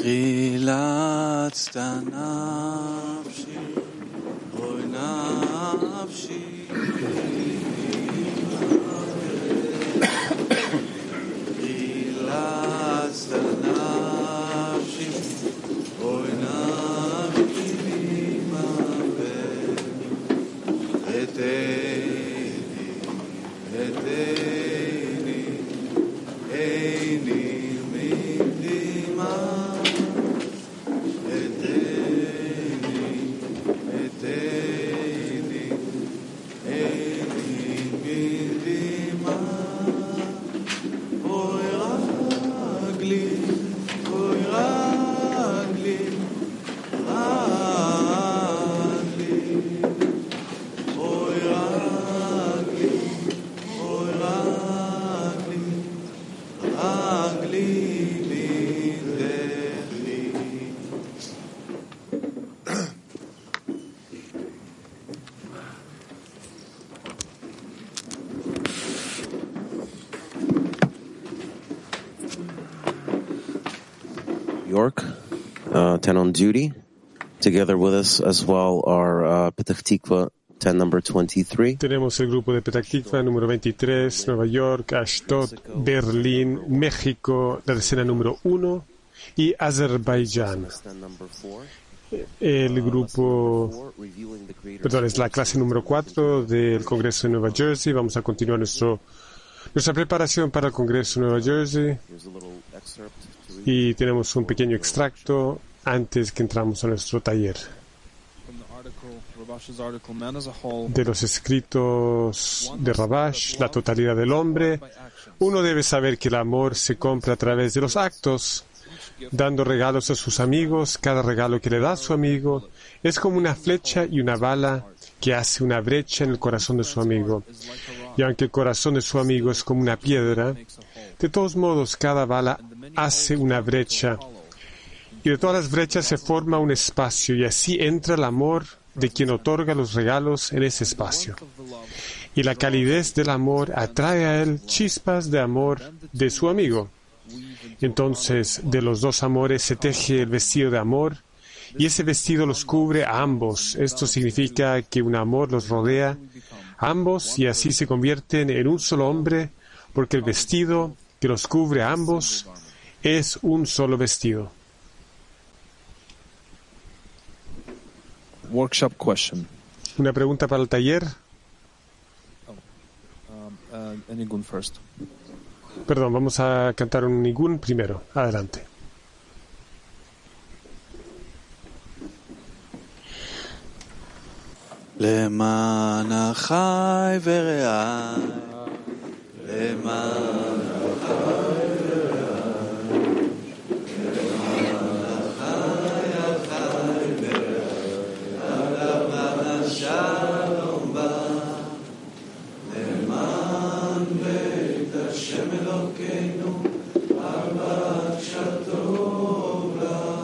חילצת נפשי, אוי נפשי, חילצת נפשי, אוי נפשי ממוות, York, 10 on duty. Together with us as well are Petach Tikva, 10 number 23. Tenemos el grupo de Petach Tikva, número 23, Nueva York, Ashdod, Berlín, México, la decena número 1, y Azerbaiyán. El grupo, es la clase número 4 del Congreso de Nueva Jersey. Vamos a continuar nuestra preparación para el Congreso de Nueva Jersey. Y tenemos un pequeño extracto antes que entramos a nuestro taller. De los escritos de Rabash, la totalidad del hombre, uno debe saber que el amor se compra a través de los actos, dando regalos a sus amigos. Cada regalo que le da a su amigo es como una flecha y una bala que hace una brecha en el corazón de su amigo. Y aunque el corazón de su amigo es como una piedra, de todos modos cada bala hace una brecha. Y de todas las brechas se forma un espacio, y así entra el amor de quien otorga los regalos en ese espacio. Y la calidez del amor atrae a él chispas de amor de su amigo. Entonces, de los dos amores se teje el vestido de amor, y ese vestido los cubre a ambos. Esto significa que un amor los rodea a ambos, y así se convierten en un solo hombre, porque el vestido que los cubre a ambos es un solo vestido. Workshop question. Una pregunta para el taller. Nigun first. Perdón, vamos a cantar un Nigun primero. Adelante. למען החי ורעי, למען החי ורעי, למען החי החי ורעי, למען השלום בא, למען בית השם אלוקינו, אהבת שטוב לה,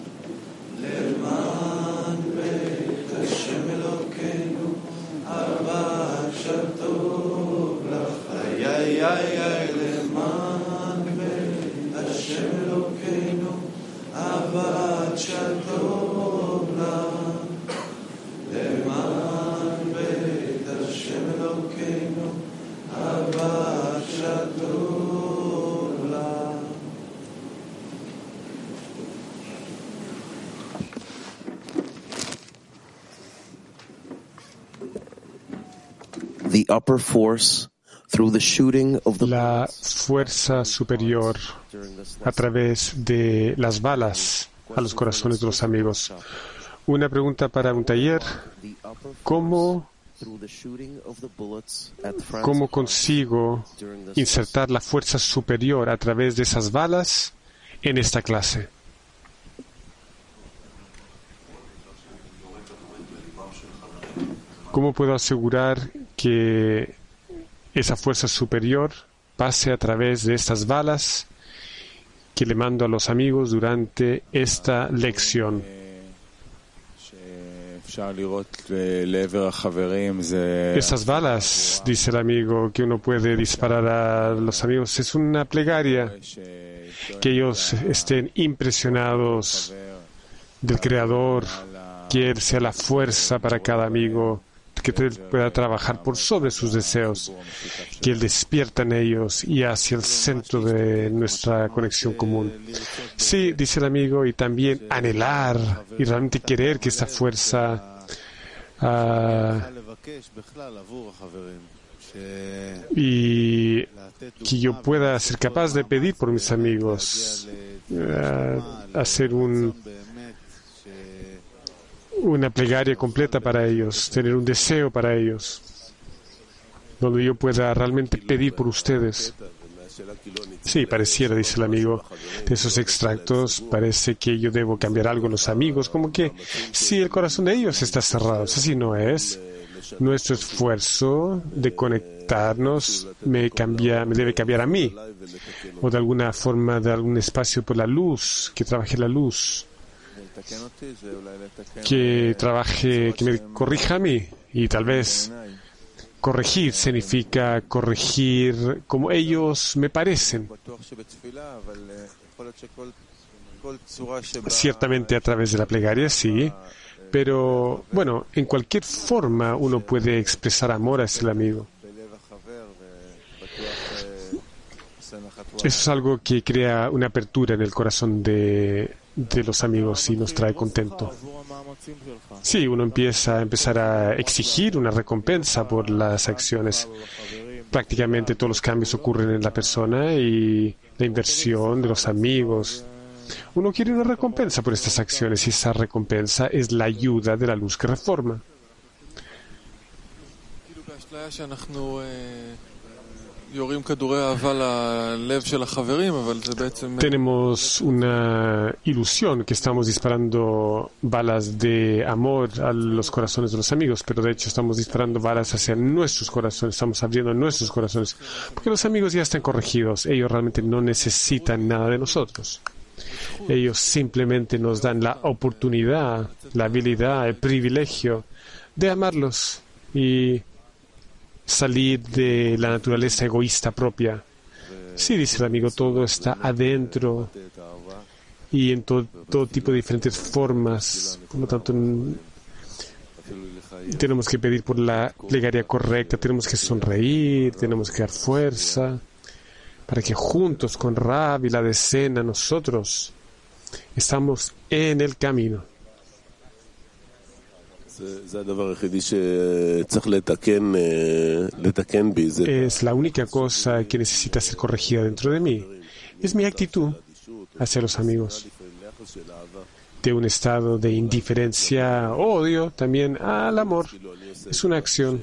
למען בית השם אלוקינו, אהבת שטוב לך, איי איי איי, למען בית השם אלוקינו, אהבת שטוב לך, למען בית השם אלוקינו, אהבת שטוב לך. The upper force through the shooting of the La fuerza superior a través de las balas a los corazones de los amigos. Una pregunta para un taller. ¿Cómo consigo insertar la fuerza superior a través de esas balas en esta clase? ¿Cómo puedo asegurar que esa fuerza superior pase a través de estas balas que le mando a los amigos durante esta lección? Estas balas, dice el amigo, que uno puede disparar a los amigos, es una plegaria que ellos estén impresionados del Creador, que Él sea la fuerza para cada amigo, que Él pueda trabajar por sobre sus deseos, que Él despierta en ellos y hacia el centro de nuestra conexión común. Sí, dice el amigo, y también anhelar y realmente querer que esta fuerza y que yo pueda ser capaz de pedir por mis amigos, hacer una plegaria completa para ellos, tener un deseo para ellos, donde yo pueda realmente pedir por ustedes. Sí, pareciera, dice el amigo, de esos extractos, parece que yo debo cambiar algo en los amigos, como que si el corazón de ellos está cerrado, así no es. Nuestro esfuerzo de conectarnos me debe cambiar a mí, o de alguna forma, de algún espacio por la luz, que trabaje la luz, que me corrija a mí, y tal vez corregir significa corregir como ellos me parecen. Ciertamente a través de la plegaria, sí, pero bueno, en cualquier forma uno puede expresar amor hacia el amigo. Eso es algo que crea una apertura en el corazón de los amigos y nos trae contento. Sí, uno empieza a exigir una recompensa por las acciones. Prácticamente todos los cambios ocurren en la persona y la inversión de los amigos. Uno quiere una recompensa por estas acciones y esa recompensa es la ayuda de la luz que reforma. Tenemos una ilusión que estamos disparando balas de amor a los corazones de los amigos, pero de hecho estamos disparando balas hacia nuestros corazones, estamos abriendo nuestros corazones, porque los amigos ya están corregidos, ellos realmente no necesitan nada de nosotros. Ellos simplemente nos dan la oportunidad, la habilidad, el privilegio de amarlos y salir de la naturaleza egoísta propia. Sí, dice el amigo, todo está adentro y en todo tipo de diferentes formas. Por lo tanto, tenemos que pedir por la plegaria correcta, tenemos que sonreír, tenemos que dar fuerza para que juntos con Rab y la decena nosotros estamos en el camino. Es la única cosa que necesita ser corregida dentro de mí. Es mi actitud hacia los amigos. De un estado de indiferencia, odio, también al amor. Es una acción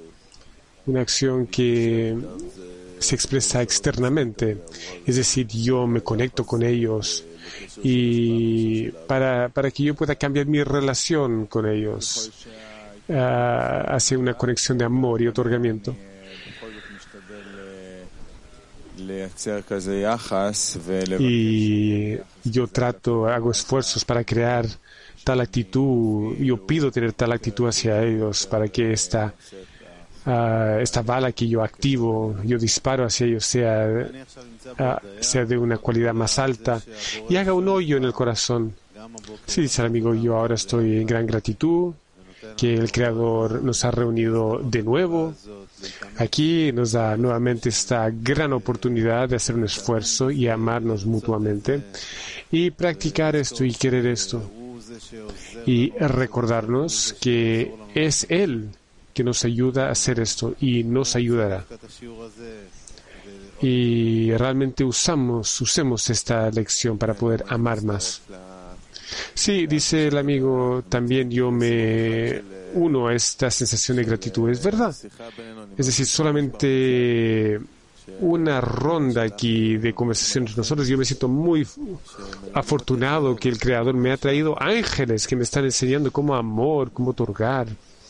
que se expresa externamente. Es decir, yo me conecto con ellos y para que yo pueda cambiar mi relación con ellos hacia una conexión de amor y otorgamiento. Y yo hago esfuerzos para crear tal actitud, yo pido tener tal actitud hacia ellos para que esta bala que yo activo, yo disparo hacia ellos, sea de una cualidad más alta y haga un hoyo en el corazón. Sí, dice el amigo, yo ahora estoy en gran gratitud que el Creador nos ha reunido de nuevo. Aquí nos da nuevamente esta gran oportunidad de hacer un esfuerzo y amarnos mutuamente y practicar esto y querer esto y recordarnos que es Él que nos ayuda a hacer esto y nos ayudará. Y realmente usemos esta lección para poder amar más. Sí, dice el amigo, también yo me uno a esta sensación de gratitud. Es verdad. Es decir, solamente una ronda aquí de conversación entre nosotros. Yo me siento muy afortunado que el Creador me ha traído ángeles que me están enseñando cómo amor, cómo otorgar.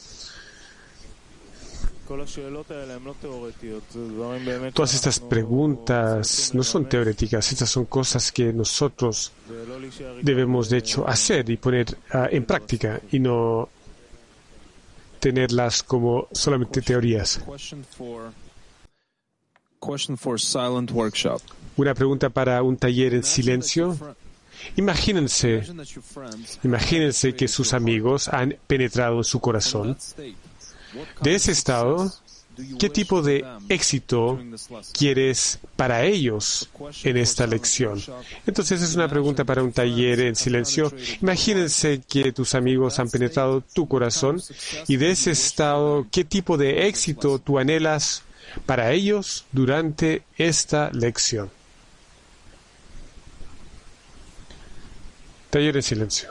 Todas estas preguntas no son teoréticas, estas son cosas que nosotros debemos de hecho hacer y poner en práctica y no tenerlas como solamente teorías. question for silent workshop. Una pregunta para un taller en silencio. Imagínense que sus amigos han penetrado en su corazón. De ese estado, ¿qué tipo de éxito quieres para ellos en esta lección? Entonces es una pregunta para un taller en silencio. Imagínense que tus amigos han penetrado tu corazón y de ese estado, ¿qué tipo de éxito tú anhelas para ellos durante esta lección? Taller en silencio.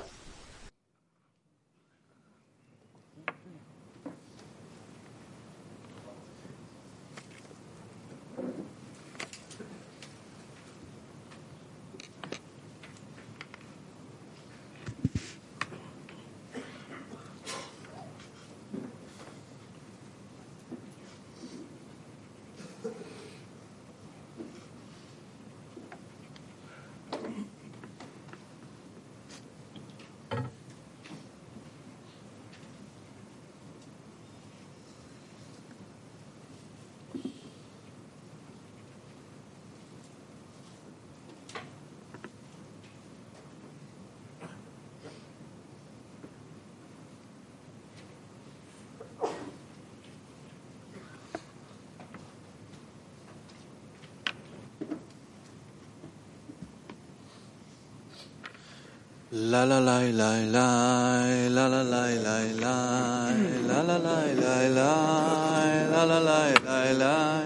La la la la la la la la la la la la la la la la la la la la